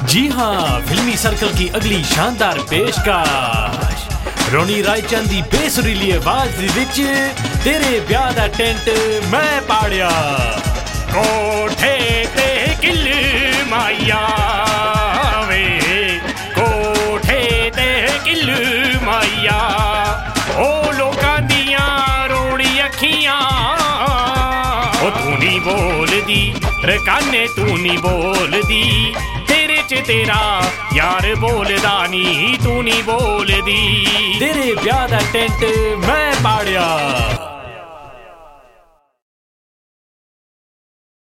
जी हाँ, फिल्मी सर्कल की अगली शानदार पेशकश रोनी रायचंद दी बेसुरीली आवाज विच तेरे ब्याह दा टेंट मैं पाड़िया। कोठे ते किल माइया वे, कोठे ते किल माइया, ओ लोकां दियां रोड़ी अखियां, ओ तू नहीं बोलदी रकाने, तू नहीं बोलदी, तेरे च तेरा यार बोलदा नी, तू नहीं बोलदी, तेरे ब्याह दा टेंट मैं पाड़िया।